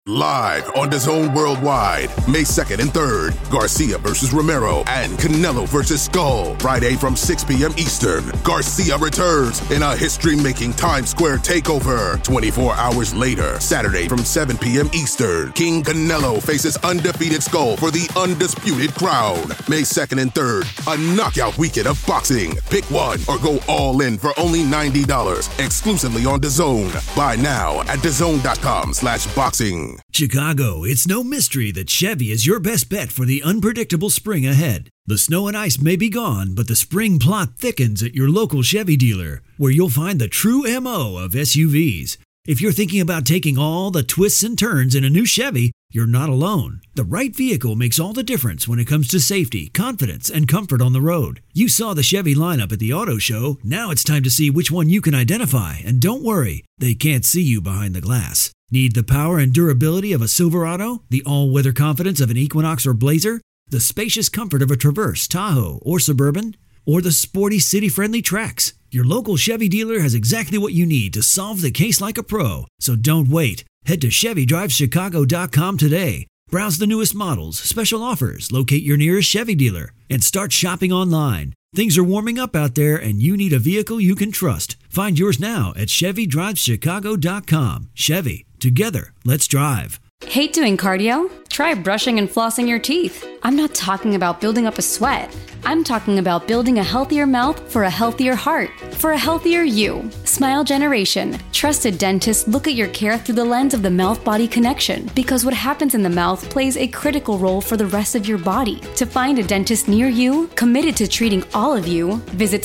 Live on DAZN Worldwide, May 2nd and 3rd, Garcia versus Romero and Canelo versus Skull. Friday from 6 p.m. Eastern, Garcia returns in a history-making Times Square takeover. 24 hours later, Saturday from 7 p.m. Eastern, King Canelo faces undefeated Skull for the undisputed crown. May 2nd and 3rd, a knockout weekend of boxing. Pick one or go all in for only $90, exclusively on DAZN. Buy now at DAZN.com/boxing. Chicago, it's no mystery that Chevy is your best bet for the unpredictable spring ahead. The snow and ice may be gone, but the spring plot thickens at your local Chevy dealer, where you'll find the true MO of SUVs. If you're thinking about taking all the twists and turns in a new Chevy, you're not alone. The right vehicle makes all the difference when it comes to safety, confidence, and comfort on the road. You saw the Chevy lineup at the auto show. Now it's time to see which one you can identify. And don't worry, they can't see you behind the glass. Need the power and durability of a Silverado? The all-weather confidence of an Equinox or Blazer? The spacious comfort of a Traverse, Tahoe, or Suburban? Or the sporty city-friendly Trax? Your local Chevy dealer has exactly what you need to solve the case like a pro. So don't wait. Head to ChevyDriveChicago.com today. Browse the newest models, special offers, locate your nearest Chevy dealer, and start shopping online. Things are warming up out there, and you need a vehicle you can trust. Find yours now at ChevyDriveChicago.com. Chevy. Together, let's drive. Hate doing cardio? Try brushing and flossing your teeth. I'm not talking about building up a sweat. I'm talking about building a healthier mouth for a healthier heart, for a healthier you. Smile Generation. Trusted dentists look at your care through the lens of the mouth-body connection, because what happens in the mouth plays a critical role for the rest of your body. To find a dentist near you, committed to treating all of you, visit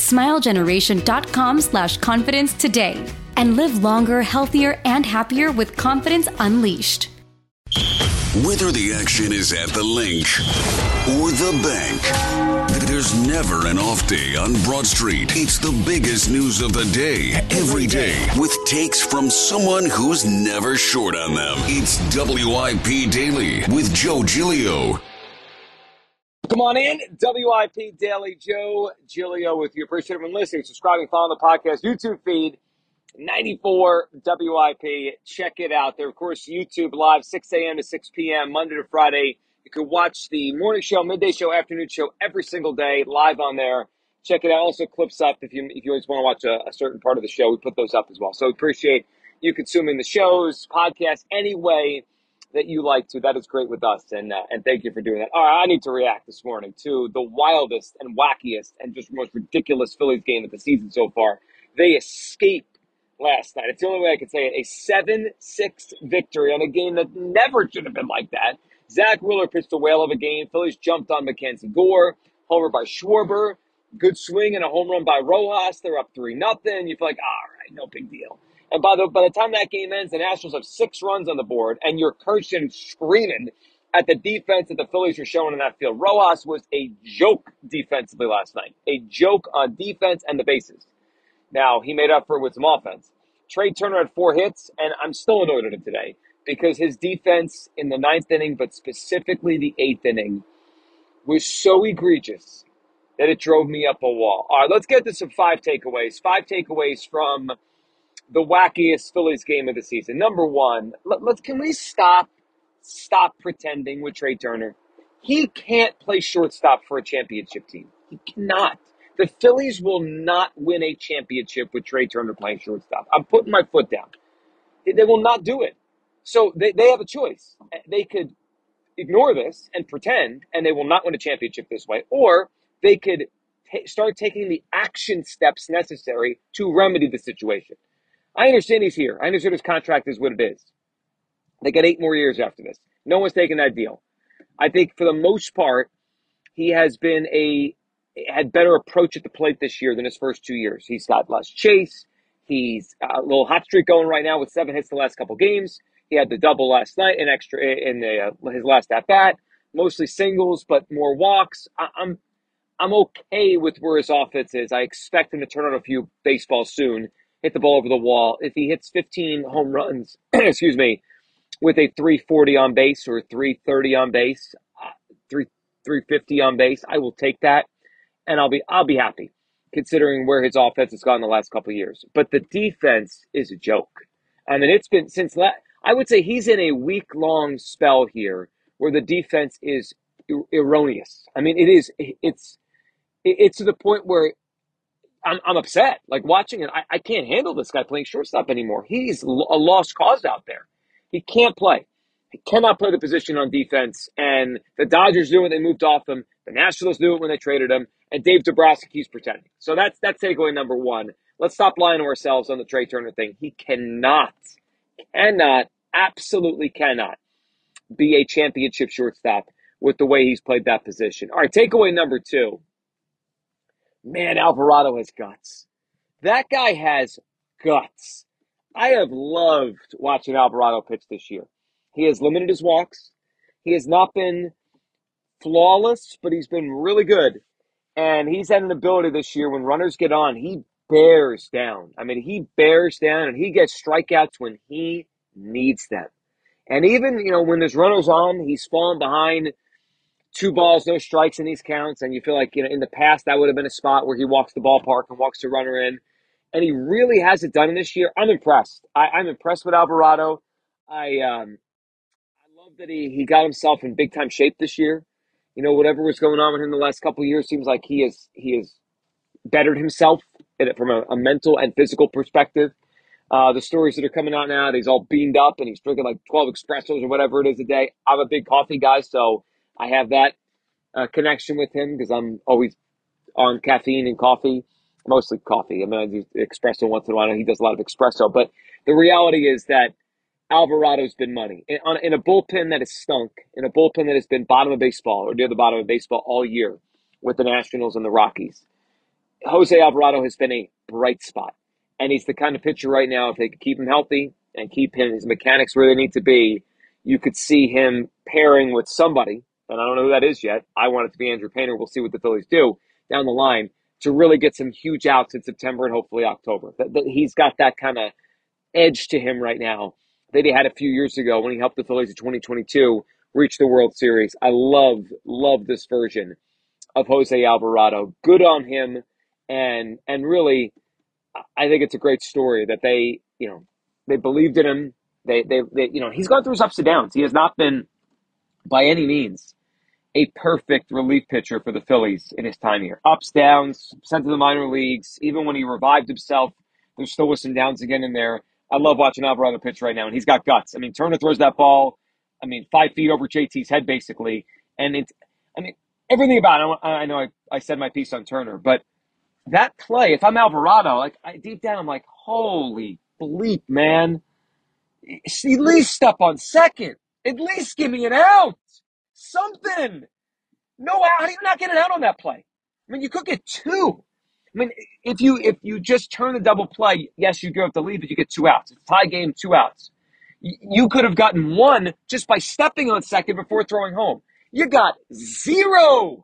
smilegeneration.com/confidence today. And live longer, healthier, and happier with confidence unleashed. Whether the action is at the link or the bank, there's never an off day on Broad Street. It's the biggest news of the day, every day, with takes from someone who's never short on them. It's WIP Daily with Joe Giglio. Come on in, WIP Daily, Joe Giglio with you. Appreciate everyone listening, subscribing, following the podcast, YouTube feed. 94 WIP. Check it out. There, of course, YouTube live 6 a.m. to 6 p.m. Monday to Friday. You can watch the morning show, midday show, afternoon show every single day live on there. Check it out. Also, clips up if you always want to watch a certain part of the show. We put those up as well. So appreciate you consuming the shows, podcasts, any way that you like to. That is great with us, and thank you for doing that. All right, I need to react this morning to the wildest and wackiest and just most ridiculous Phillies game of the season so far. They escaped last night. It's the only way I could say it. A 7-6 victory on a game that never should have been like that. Zach Wheeler pitched a whale of a game. Phillies jumped on Mackenzie Gore. Homer by Schwarber. Good swing and a home run by Rojas. They're up 3-0. You feel like, all right, no big deal. And by the time that game ends, the Nationals have 6 runs on the board, and you're cursing, screaming at the defense that the Phillies are showing in that field. Rojas was a joke defensively last night. A joke on defense and the bases. Now, he made up for it with some offense. Trey Turner had 4 hits, and I'm still annoyed at him today because his defense in the 9th inning, but specifically the 8th inning, was so egregious that it drove me up a wall. All right, let's get to some 5 takeaways. 5 takeaways from the wackiest Phillies game of the season. Number 1, can we stop pretending with Trey Turner? He can't play shortstop for a championship team. He cannot. The Phillies will not win a championship with Trey Turner playing shortstop. I'm putting my foot down. They will not do it. So they have a choice. They could ignore this and pretend, and they will not win a championship this way. Or they could start taking the action steps necessary to remedy the situation. I understand he's here. I understand his contract is what it is. They got 8 more years after this. No one's taking that deal. I think for the most part, he has had better approach at the plate this year than his first 2 years. He's got less chase. He's a little hot streak going right now with 7 hits the last couple games. He had the double last night, an extra in his last at bat. Mostly singles, but more walks. I'm okay with where his offense is. I expect him to turn on a few baseballs soon, hit the ball over the wall. If he hits 15 home runs, excuse me, with a 340 on base or 330 on base, 350 on base, I will take that. And I'll be happy, considering where his offense has gone the last couple of years. But the defense is a joke. I mean, it's been I would say he's in a week-long spell here where the defense is erroneous. I mean, it's to the point where I'm upset. Like watching it, I can't handle this guy playing shortstop anymore. He's a lost cause out there. He can't play. He cannot play the position on defense. And the Dodgers knew when they moved off him. The Nationals knew it when they traded him. And Dave DeBrusque keeps pretending. So that's takeaway number one. Let's stop lying to ourselves on the Trey Turner thing. He cannot, absolutely cannot be a championship shortstop with the way he's played that position. All right, takeaway number two. Man, Alvarado has guts. That guy has guts. I have loved watching Alvarado pitch this year. He has limited his walks. He has not been flawless, but he's been really good. And he's had an ability this year when runners get on, he bears down. I mean, he bears down and he gets strikeouts when he needs them. And even, when there's runners on, he's fallen behind 2 balls, no strikes in these counts. And you feel like, in the past, that would have been a spot where he walks the ballpark and walks the runner in. And he really has it done this year. I'm impressed. I'm impressed with Alvarado. I love that he got himself in big-time shape this year. Whatever was going on with him the last couple of years, seems like he has bettered himself from a mental and physical perspective. The stories that are coming out now, that he's all beamed up and he's drinking like 12 espressos or whatever it is a day. I'm a big coffee guy, so I have that connection with him because I'm always on caffeine and coffee, mostly coffee. I mean, I do espresso once in a while. He does a lot of espresso. But the reality is that Alvarado's been money. In a bullpen that has stunk, in a bullpen that has been bottom of baseball or near the bottom of baseball all year with the Nationals and the Rockies, Jose Alvarado has been a bright spot. And he's the kind of pitcher right now, if they could keep him healthy and keep his mechanics where they need to be, you could see him pairing with somebody, and I don't know who that is yet. I want it to be Andrew Painter. We'll see what the Phillies do down the line to really get some huge outs in September and hopefully October. He's got that kind of edge to him right now that he had a few years ago when he helped the Phillies in 2022 reach the World Series. I love this version of Jose Alvarado. Good on him, and really, I think it's a great story that they believed in him. They he's gone through his ups and downs. He has not been by any means a perfect relief pitcher for the Phillies in his time here. Ups, downs, sent to the minor leagues. Even when he revived himself, there still was some downs again in there. I love watching Alvarado pitch right now, and he's got guts. I mean, Turner throws that ball, 5 feet over JT's head, basically. And everything about it. I know I said my piece on Turner, but that play, if I'm Alvarado, deep down, I'm like, holy bleep, man. At least step on second. At least give me an out. Something. No out. How do you not get an out on that play? You could get 2. If you just turn the double play, yes, you give up the lead, but you get 2 outs. It's a tie game, 2 outs. You could have gotten 1 just by stepping on second before throwing home. You got 0,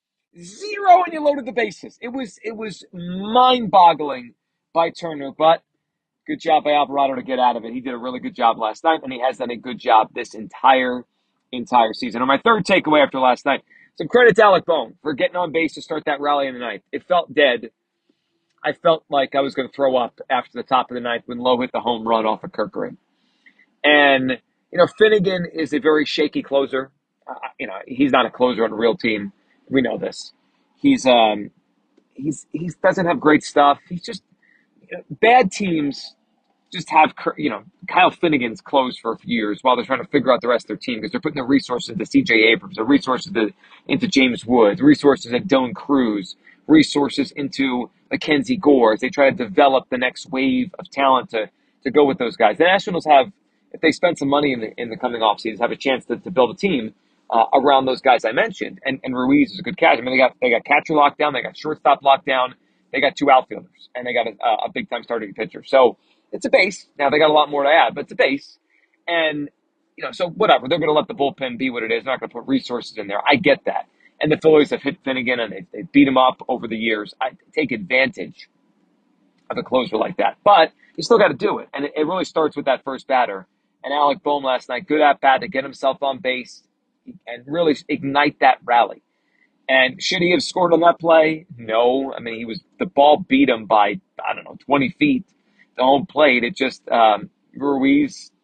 and you loaded the bases. It was mind-boggling by Turner, but good job by Alvarado to get out of it. He did a really good job last night, and he has done a good job this entire season. And my third takeaway after last night, some credit to Alec Bohm for getting on base to start that rally in the ninth. It felt dead. I felt like I was going to throw up after the top of the ninth when Lowe hit the home run off of Kerkering. And, Finnegan is a very shaky closer. He's not a closer on a real team. We know this. He doesn't have great stuff. He's just bad teams just have, Kyle Finnegan's closed for a few years while they're trying to figure out the rest of their team because they're putting their resources into C.J. Abrams, their resources into James Woods, resources into Dylan Cruz, resources into Mackenzie Gore as they try to develop the next wave of talent to go with those guys. The Nationals have, if they spend some money in the coming offseason, have a chance to build a team around those guys I mentioned. And Ruiz is a good catch. They got catcher locked down, they got shortstop locked down, they got 2 outfielders, and they got a big time starting pitcher. So it's a base. Now they got a lot more to add, but it's a base. And, so whatever. They're going to let the bullpen be what it is. They're not going to put resources in there. I get that. And the Phillies have hit Finnegan and they beat him up over the years. I take advantage of a closer like that. But you still got to do it. And it really starts with that first batter. And Alec Bohm last night, good at bat to get himself on base and really ignite that rally. And should he have scored on that play? No. The ball beat him by, 20 feet. The home plate. It just, Ruiz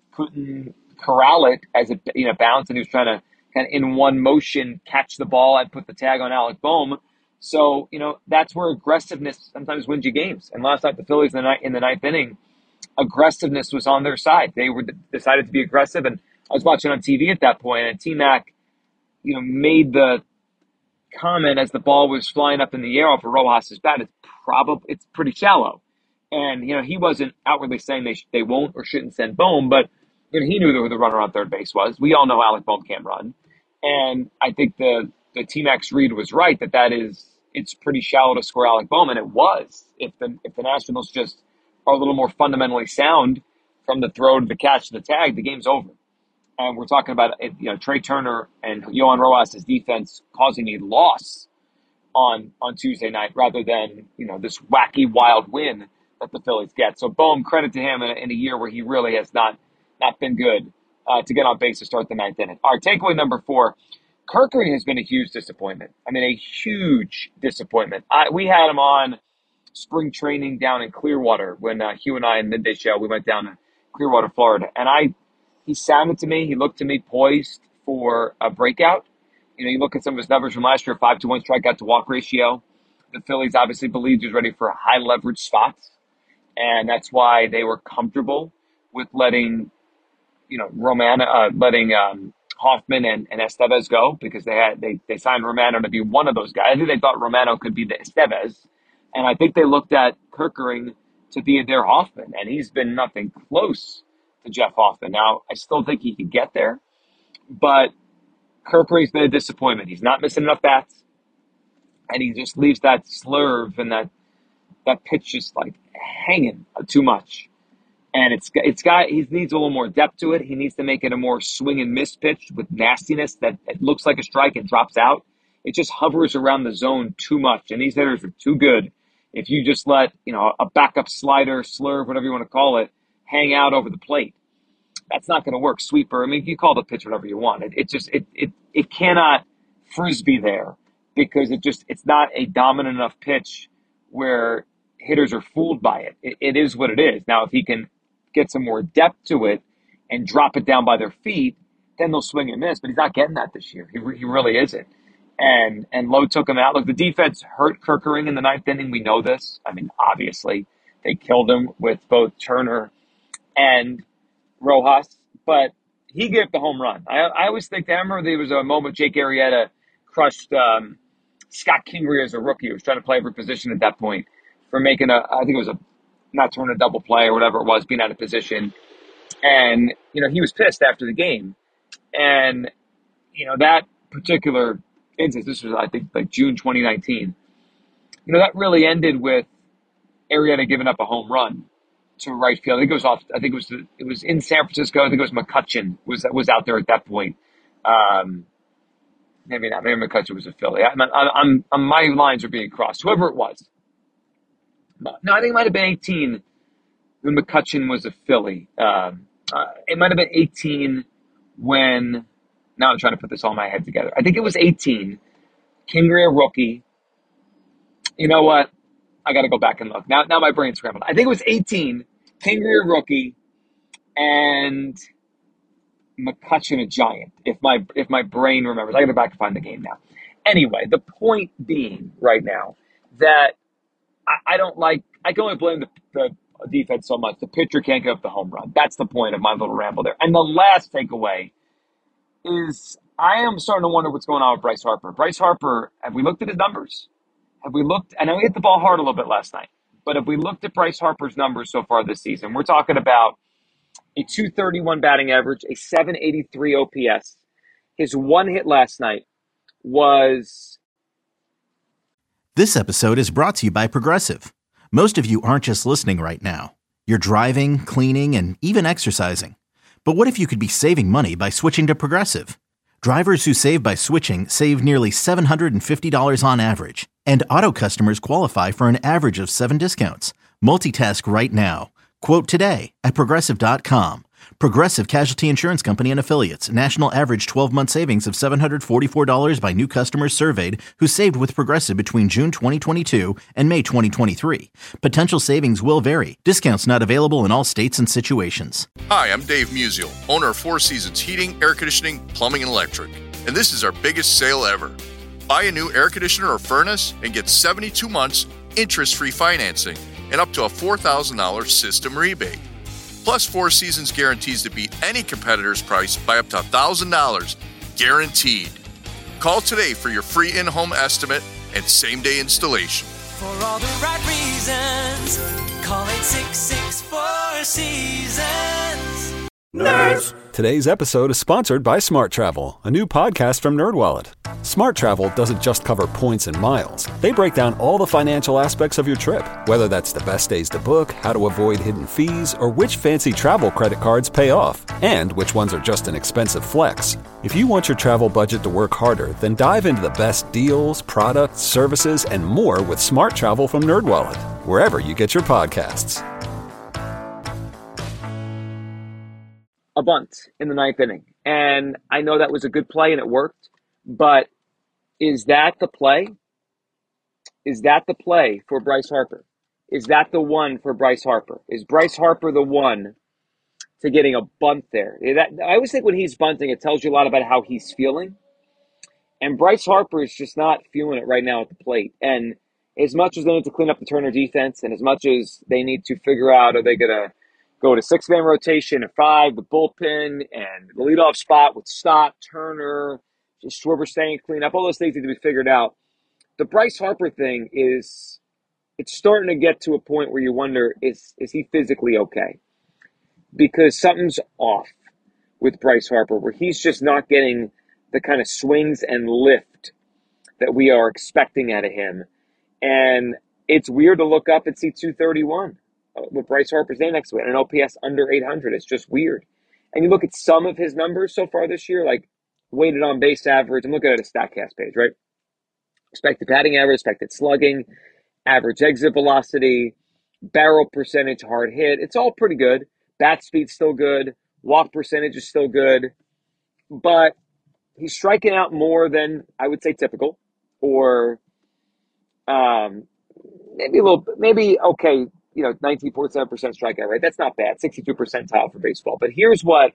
couldn't corral it as it bounced, and he was trying to kind of in one motion catch the ball and put the tag on Alec Boehm. So, that's where aggressiveness sometimes wins you games. And last night, the Phillies in the ninth inning, aggressiveness was on their side. They decided to be aggressive, and I was watching on TV at that point, and T-Mac, made the comment as the ball was flying up in the air off of Rojas' bat. It's pretty shallow, and he wasn't outwardly saying they won't or shouldn't send Boehm, but he knew who the runner on third base was. We all know Alec Boehm can't run, and I think the T-Mac's read was right that it's pretty shallow to score Alec Boehm, and it was. If the Nationals just are a little more fundamentally sound from the throw to the catch to the tag, the game's over. And we're talking about Trey Turner and Yohan Rojas' defense causing a loss on Tuesday night rather than this wacky wild win that the Phillies get. So Boehm, credit to him in a year where he really has not been good to get on base to start the ninth inning. All right, takeaway number 4. Kerkering has been a huge disappointment. I mean, a huge disappointment. We had him on spring training down in Clearwater when Hugh and I in Midday Show, we went down to Clearwater, Florida. And he sounded to me, he looked to me poised for a breakout. You look at some of his numbers from last year, 5-to-1 strikeout to walk ratio. The Phillies obviously believed he was ready for high leverage spots. And that's why they were comfortable with letting Hoffman and Estevez go, because they signed Romano to be one of those guys. I think they thought Romano could be the Estevez, and I think they looked at Kerkering to be their Hoffman, and he's been nothing close to Jeff Hoffman. Now, I still think he could get there, but Kerkering's been a disappointment. He's not missing enough bats, and he just leaves that slurve and that pitch just like hanging too much. And he needs a little more depth to it. He needs to make it a more swing and miss pitch with nastiness that it looks like a strike and drops out. It just hovers around the zone too much. And these hitters are too good. If you just let, a backup slider, slurve, whatever you want to call it, hang out over the plate, that's not going to work. Sweeper. I mean, you call the pitch whatever you want. It cannot frisbee there because it's not a dominant enough pitch where hitters are fooled by it. It is what it is. Now, if he can get some more depth to it and drop it down by their feet, then they'll swing and miss. But he's not getting that this year. He really isn't. And Lowe took him out. Look, the defense hurt Kerkering in the ninth inning. We know this. I mean, obviously, they killed him with both Turner and Rojas. But he gave up the home run. I always think, I remember there was a moment Jake Arrieta crushed Scott Kingery as a rookie. He was trying to play every position at that point for making I think it was not turning a double play or whatever it was, being out of position. And, he was pissed after the game. And, that particular instance, this was, I think, like June 2019, that really ended with Arrieta giving up a home run to right field. I think it was in San Francisco. I think it was McCutchen was out there at that point. Maybe not. Maybe McCutchen was a Philly. My lines are being crossed. Whoever it was. No, I think it might have been 18 when McCutchen was a Philly. It might have been 18 when, now I'm trying to put this all in my head together. I think it was 18. Kingery, a rookie. You know what? I got to go back and look. Now my brain's scrambled. I think it was 18. Kingery, a rookie. And McCutchen, a Giant. If my brain remembers. I got to go back and find the game now. Anyway, the point being right now that I can only blame the defense so much. The pitcher can't get up the home run. That's the point of my little ramble there. And the last takeaway is I am starting to wonder what's going on with Bryce Harper. Bryce Harper, have we looked at his numbers? I know he hit the ball hard a little bit last night, but have we looked at Bryce Harper's numbers so far this season? We're talking about a .231 batting average, a .783 OPS. His one hit last night was... This episode is brought to you by Progressive. Most of you aren't just listening right now. You're driving, cleaning, and even exercising. But what if you could be saving money by switching to Progressive? Drivers who save by switching save nearly $750 on average. And auto customers qualify for an average of 7 discounts. Multitask right now. Quote today at Progressive.com. Progressive Casualty Insurance Company and Affiliates. National average 12-month savings of $744 by new customers surveyed who saved with Progressive between June 2022 and May 2023. Potential savings will vary. Discounts not available in all states and situations. Hi, I'm Dave Musial, owner of Four Seasons Heating, Air Conditioning, Plumbing, and Electric. And this is our biggest sale ever. Buy a new air conditioner or furnace and get 72 months interest-free financing and up to a $4,000 system rebate. Plus, Four Seasons guarantees to beat any competitor's price by up to $1,000, guaranteed. Call today for your free in-home estimate and same-day installation. For all the right reasons, call 866-4 Seasons. Nerds! Today's episode is sponsored by Smart Travel, a new podcast from NerdWallet. Smart Travel doesn't just cover points and miles. They break down all the financial aspects of your trip, whether that's the best days to book, how to avoid hidden fees, or which fancy travel credit cards pay off, and which ones are just an expensive flex. If you want your travel budget to work harder, then dive into the best deals, products, services, and more with Smart Travel from NerdWallet, wherever you get your podcasts. A bunt in the ninth inning. And I know that was a good play and it worked, but is that the play? Is that the play for Bryce Harper? Is that the one for Bryce Harper? Is Bryce Harper the one to getting a bunt there? I always think when he's bunting, it tells you a lot about how he's feeling. And Bryce Harper is just not feeling it right now at the plate. And as much as they need to clean up the Turner defense and as much as they need to figure out, are they going to go to six-man rotation at 5, the bullpen, and the leadoff spot with Stott, Turner, just Schwarber staying clean up. All those things need to be figured out. The Bryce Harper thing it's starting to get to a point where you wonder, is he physically okay? Because something's off with Bryce Harper, where he's just not getting the kind of swings and lift that we are expecting out of him. And it's weird to look up and see 231. With Bryce Harper's name next to it, an OPS under 800. It's just weird. And you look at some of his numbers so far this year, like weighted on base average. I'm looking at a StatCast page, right? Expected batting average, expected slugging, average exit velocity, barrel percentage, hard hit. It's all pretty good. Bat speed's still good. Walk percentage is still good. But he's striking out more than I would say typical, or maybe okay. 19.7% strikeout rate. That's not bad. 62 percentile for baseball. But here's what's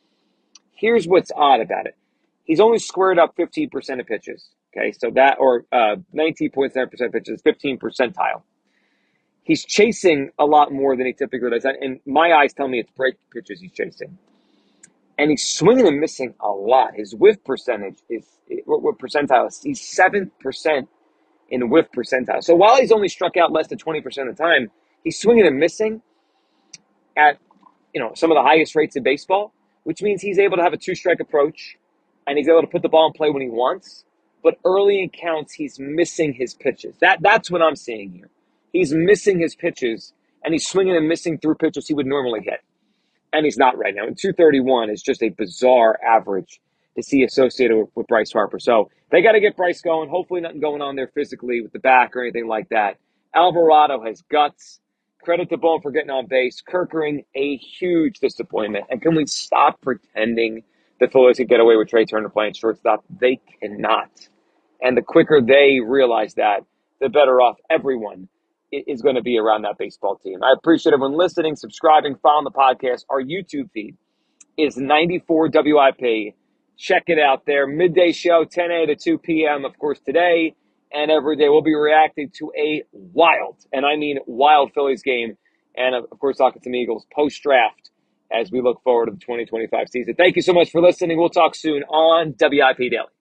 odd about it. He's only squared up 15% of pitches. Okay, so that, or 19.7% pitches, 15 percentile. He's chasing a lot more than he typically does. And my eyes tell me it's break pitches he's chasing. And he's swinging and missing a lot. His whiff percentage what percentile is? He's 7% in whiff percentile. So while he's only struck out less than 20% of the time, he's swinging and missing at, some of the highest rates in baseball, which means he's able to have a two-strike approach, and he's able to put the ball in play when he wants. But early in counts, he's missing his pitches. That's what I'm seeing here. He's missing his pitches, and he's swinging and missing through pitches he would normally hit. And he's not right now. And 231 is just a bizarre average to see associated with Bryce Harper. So they got to get Bryce going. Hopefully nothing going on there physically with the back or anything like that. Alvarado has guts. Credit to Bohm for getting on base. Kerkering, a huge disappointment. And can we stop pretending the Phillies can get away with Trey Turner playing shortstop? They cannot. And the quicker they realize that, the better off everyone is going to be around that baseball team. I appreciate everyone listening, subscribing, following the podcast. Our YouTube feed is 94 WIP. Check it out there. Midday show, 10 a.m. to 2 p.m., of course, today. And every day we'll be reacting to a wild, and I mean wild, Phillies game. And, of course, talking some Eagles post-draft as we look forward to the 2025 season. Thank you so much for listening. We'll talk soon on WIP Daily.